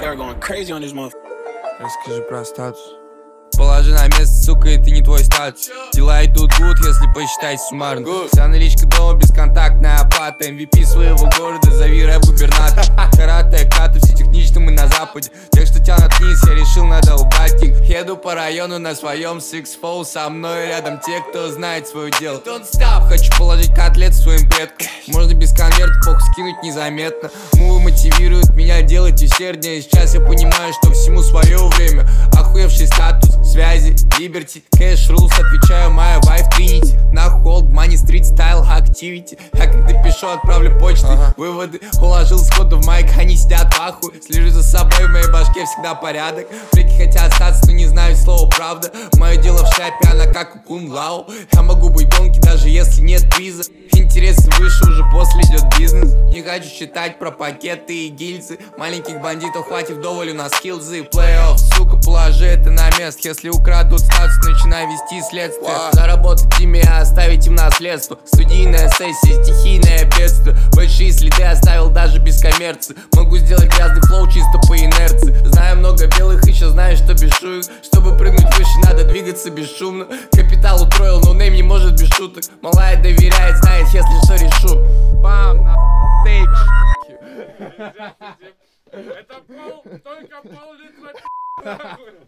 radar going crazy on this motherfucker. Расскажи про статус. Положи на место, сука, и ты не твой статус. Дела идут гуд, если посчитать суммарно. Вся наличка дома, бесконтактная оплата. MVP своего города, зови рэп-губернатор. Карате, каты, все технично, мы на западе. Тех, что тянут вниз, я решил, надо убрать их. Еду по району на своем Six-Fold. Со мной рядом те, кто знает свое дело. Don't stop. Хочу положить котлет своим предкам. Можно без конверта, похуй скинуть незаметно. Мувы мотивируют меня делать усерднее. Сейчас я понимаю, что всему свое время. Охуевший статус, связи, Liberty, Cash Rules. Отвечаю, моя wife Trinity. На холд, money, street style, activity. Я когда пишу, отправлю почты. Выводы уложил сходу в майк, они сидят в ахуе. Слежу за собой, в моей башке всегда порядок. Фрики хотят остаться, но не знают слова правда. Мое дело в шляпе, она как у кунг-лау. Я могу быть гонки, даже если нет приза. Интересы выше, уже после идет бизнес. Не хочу читать про пакеты и гильзы. Маленьких бандитов хватит вдоволь, у нас хилзы. Плей-офф, сука, положи это на место. Если украдут статус, начинай вести следствие. Заработать ими, оставить им наследство. Студийная сессия, стихийное бедствие. Большие следы оставил даже без коммерции. Могу сделать грязный флоу чисто по инерции. Знаю много белых, еще знаю, что бешу их. Чтобы прыгнуть выше, надо двигаться бесшумно. Капитал утроил, но нейм не может без шуток. Малая доверяет, знает, если что решу. Бам, на тейп. Это только пол-литра.